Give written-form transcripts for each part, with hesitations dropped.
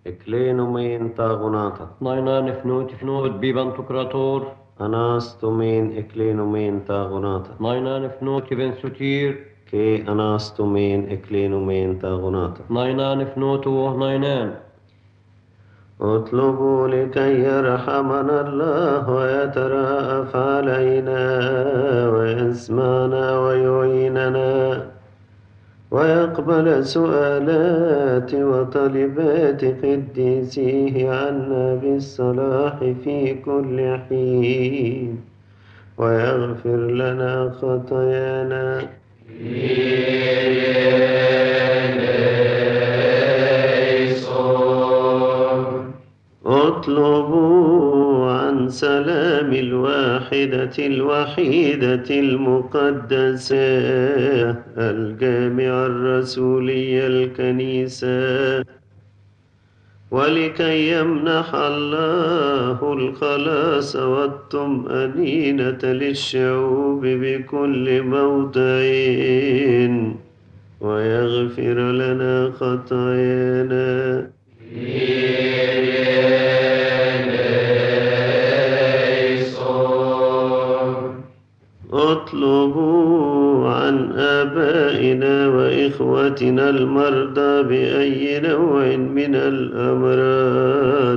Eklenumin tagunata. Nainaan fnuut biban tukrator. Anastumin eklenumin tagunata. Nainaan fnuut kiven sutir. Ke anastumin eklenumin tagunata. Nainaan fnuut nainaan. اطلبوا لكي يرحمنا الله ويترأف علينا ويسمعنا ويعيننا ويقبل سؤالات وطلبات قديسيه عنا بالصلاح في كل حين ويغفر لنا خطايانا. اطلبوا عن سلام الواحدة الوحيدة المقدسة الجامعة الرسولية الكنيسة، ولكي يمنح الله الخلاص والطمأنينة للشعوب بكل موضع ويغفر لنا خطايانا. اطلبوا عن آبائنا وإخوتنا المرضى بأي نوع من الأمراض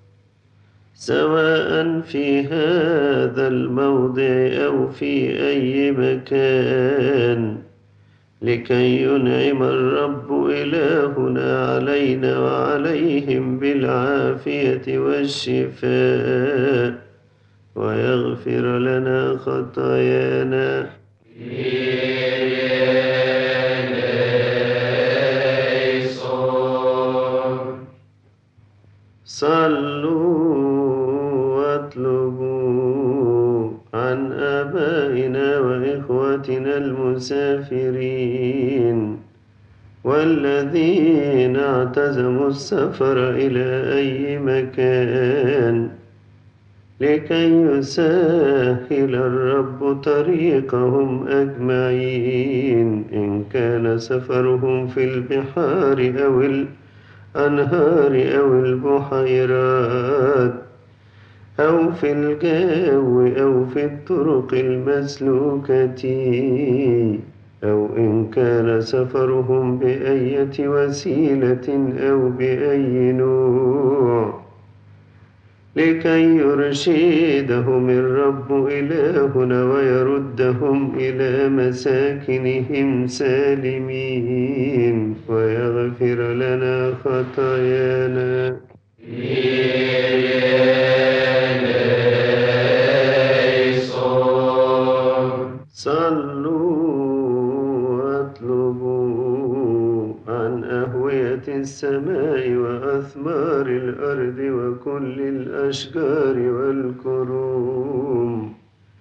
سواء في هذا الموضع أو في أي مكان، لكي ينعم الرب إلهنا علينا وعليهم بالعافية والشفاء ويغفر لنا خطايانا. صلوا واطلبوا عن آبائنا وإخوتنا المسافرين والذين اعتزموا السفر إلى أي مكان، لكي يسهل الرب طريقهم أجمعين، إن كان سفرهم في البحار أو الأنهار أو البحيرات أو في الجو أو في الطرق المسلوكة، أو إن كان سفرهم بأية وسيلة أو بأي نوع، لكي يرشدهم الرب إلهنا ويردهم إلى مساكنهم سالمين ويغفر لنا خطايانا. صلوا واطلبوا عن أهوية السماء وأثمار الأرض وكل الأشجار والكروم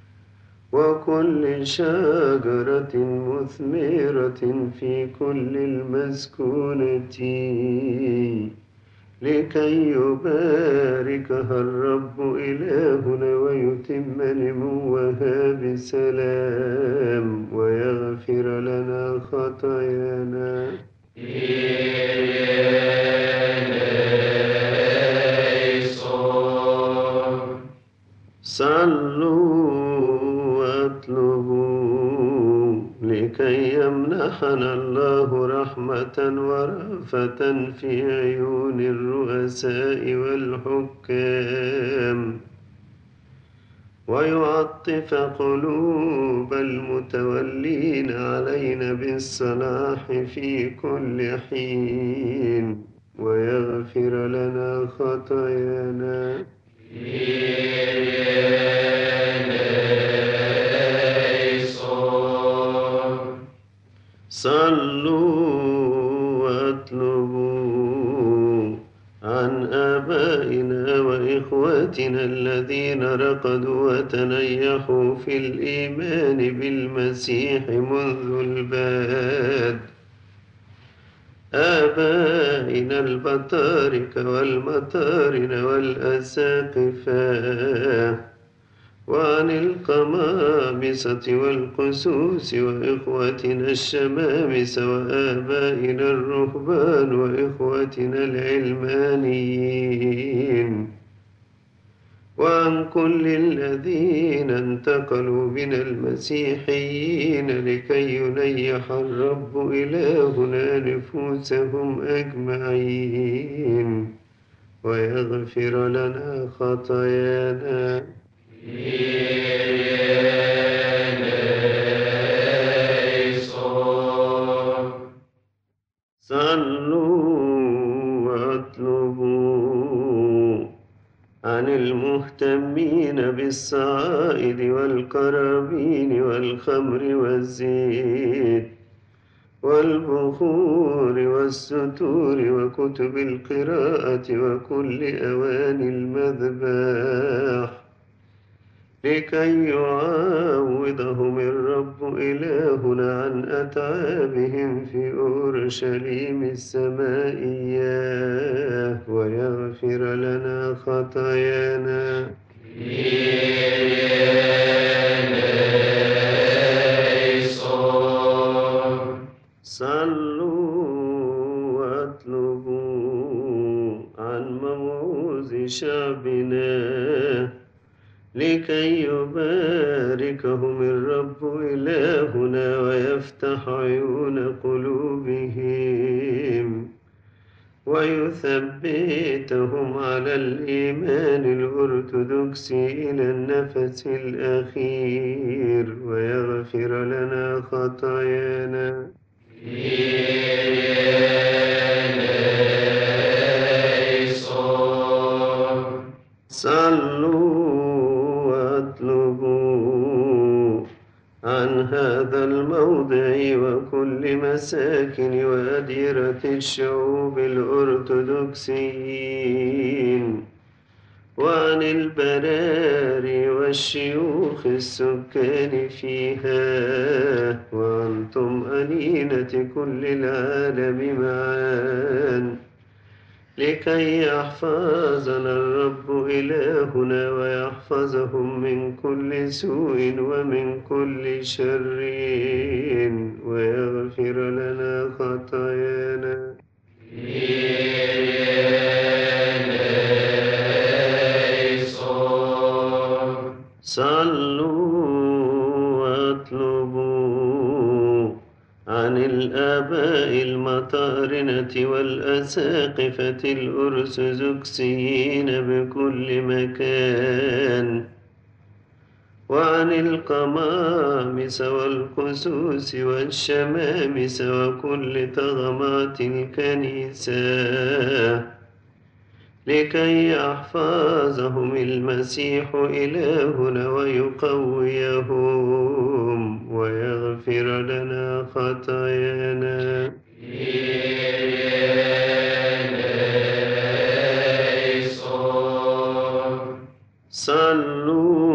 وكل شجرة مثمرة في كل المسكونة، لكي يباركها الرب إلهنا ويتم نموها بسلام ويغفر لنا خطايانا. صلوا واطلبوا لكي يمنحنا الله رحمة ورأفة في عيون الرؤساء والحكام، ويعطف قلوب المتولين علينا بالصلاح في كل حين ويغفر لنا خطايانا. صلوا واطلبوا عن آبائنا وإخواتنا الذين رقدوا وتنيحوا في الإيمان بالمسيح منذ الباد، آبائنا البطاركة والمطارن والأساقفة وعن القمامسة والقسوس وإخوتنا الشمامس وآبائنا الرهبان وإخوتنا العلمانيين وعن كل الذين انتقلوا من المسيحيين لكي ينيح الرب إلهنا نفوسهم أجمعين ويغفر لنا خطايانا. صلوا واطلبوا عن المهتمين بالصائد والقرابين والخمر والزيت والبخور والستور وكتب القراءة وكل أواني المذبح لكي يعوضهم الرب إلهنا عن أتعابهم في أورشليم السمائية ويغفر لنا خطايانا. صلوا واطلبوا عن موعوظ شعبنا لكي يباركهم الرب إلهنا ويفتح عيون قلوبهم ويثبتهم على الإيمان الأرثوذكسي إلى النفس الأخير ويغفر لنا خطايانا. صلوا واطلبوا عن هذا الموضع وكل مساكن وأديرة الشعوب الأرثوذكسيين وعن البراري والشيوخ السكان فيها وعن طمأنينة كل العالم معا لكي يحفظنا الرب إلهنا ويحفظهم من كل سوء ومن كل شر ويغفر لنا خطايانا. صلوا واطلبوا عن الآباء المطارنة والأساقفة الأرثوذكسيين بكل مكان وعن القمامس والقسوس والشمامس وكل طغمات الكنيسة لكي يحفظهم المسيح إلهنا ويقويهم ويغفر لنا خطايانا. صلوا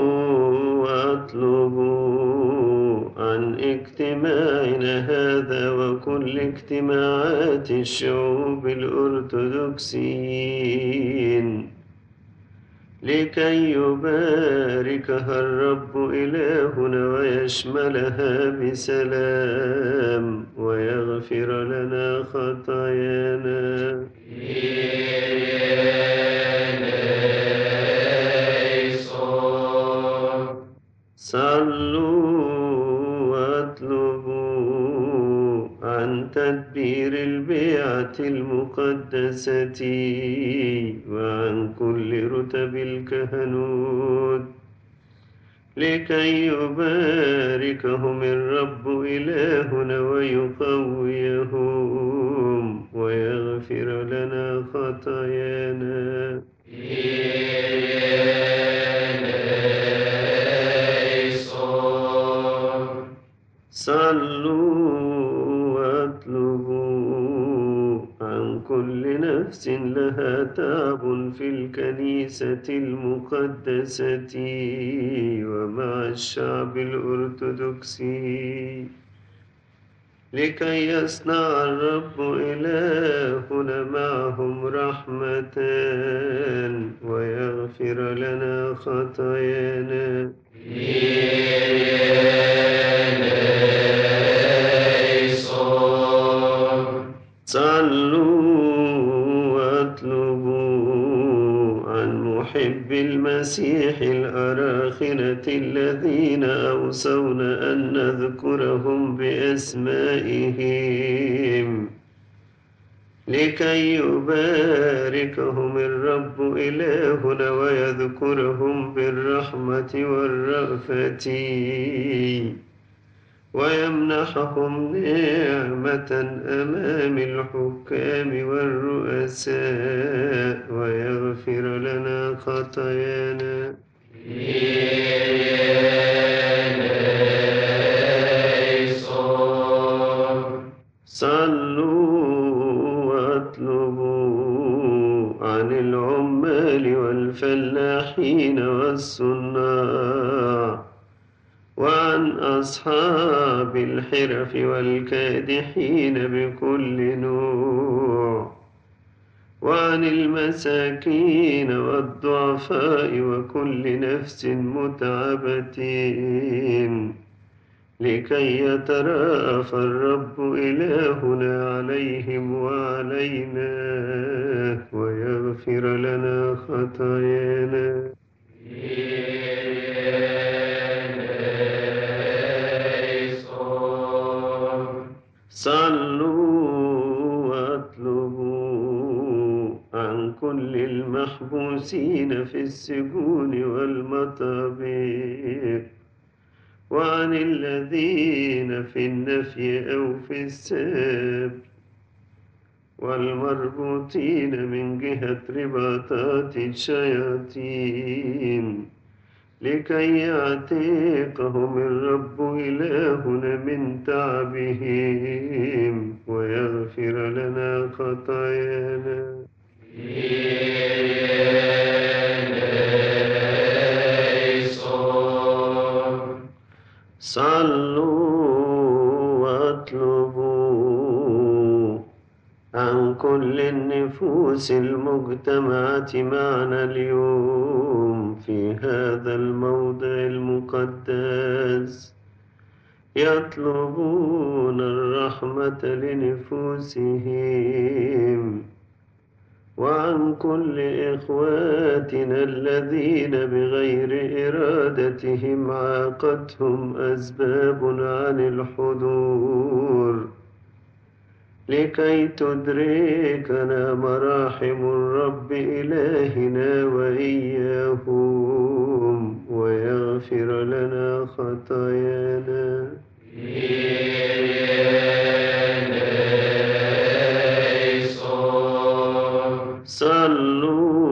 واطلبوا عن اجتماعنا هذا وكل اجتماعات الشعوب الأرثوذكسيين لكي يباركها الرب إلهنا ويشملها بسلام ويغفر لنا خطايانا. صلوا واطلبوا عن تدبير البيعة المقدسة وعن كل رتب الكهنوت لكي يباركهم الرب إلهنا ويقويهم ويغفر لنا خطايانا. صلوا واطلبوا عن كل نفس لها تاب في الكنيسة المقدسة ومع الشعب الأرثوذكسي لكي يصنع الرب إلهنا معهم رحمة ويغفر لنا خطايانا. صلوا واطلبوا عن محب المسيح الأراخنة الذين أوصونا أن نذكرهم بأسمائهم لكي يباركهم الرب إلهنا ويذكرهم بالرحمة والرأفة ويمنحهم نعمة أمام الحكام والرؤساء ويغفر لنا خطايانا. صلوا واطلبوا عن العمال والفلاحين والصناع وعن أصحاب الحرف والكادحين بكل نوع وعن المساكين والضعفاء وكل نفس متعبة لكي يترأف الرب إلهنا عليهم وعلينا ويغفر لنا خطايانا. صلوا واطلبوا عن كل المحبوسين في السجون والمطابق وعن الذين في النفي أو في السبت والمربوطين من جهة رباطات الشياطين لكي يعتقهم الرب إلهنا من تعبهم ويغفر لنا خطايانا. صلوا واطلبوا عن كل النفوس المجتمعة معنا اليوم في هذا الموضع المقدس يطلبون الرحمة لنفوسهم وعن كل إخواتنا الذين بغير إرادتهم عاقتهم أسباب عن الحضور لكي تدركنا مراحم الرب إلهنا وإياهم ويغفر لنا خطايانا. صلوا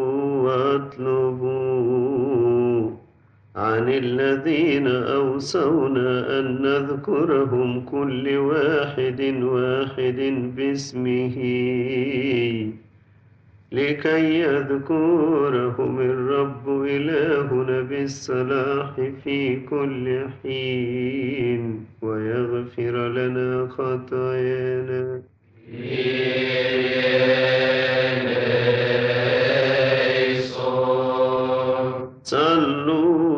واطلبوا عن الذين أوصونا أن نذكرهم كل واحد باسمه لكي يذكرهم الرب إلهنا بالصلاح في كل حين ويغفر لنا خطايانا. صلوا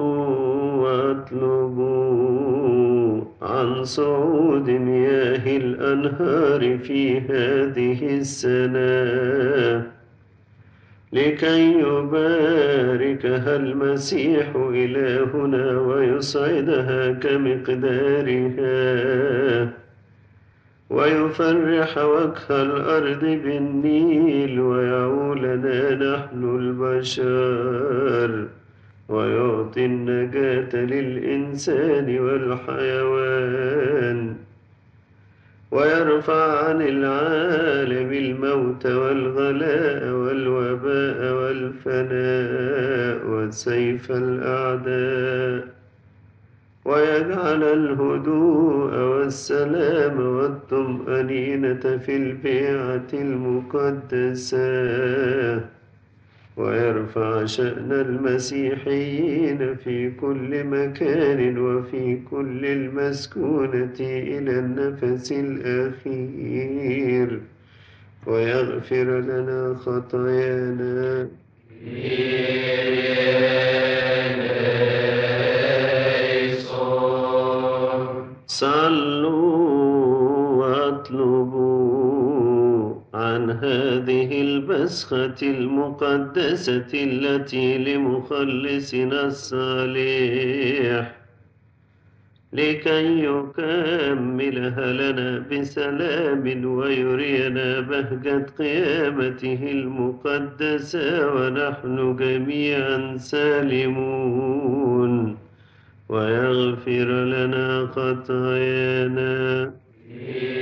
واطلبوا عن صعود مياه الأنهار في هذه السنة لكي يباركها المسيح إلهنا ويصعدها كمقدارها ويفرح وجه الأرض بالنيل ويعولنا نحن البشر ويعطي النجاة للإنسان والحيوان ويرفع عن العالم الموت والغلاء والوباء والفناء وسيف الأعداء ويجعل الهدوء والسلام والطمأنينة في البيعة المقدسة ويرفع شأن المسيحيين في كل مكان وفي كل المسكونة إلى النفس الأخير ويغفر لنا خطايانا. المسخة المقدسة التي لمخلصنا الصالح، لكي يكملها لنا بسلام ويرينا بهجة قيامته المقدسة ونحن جميعا سالمون، ويغفر لنا خطايانا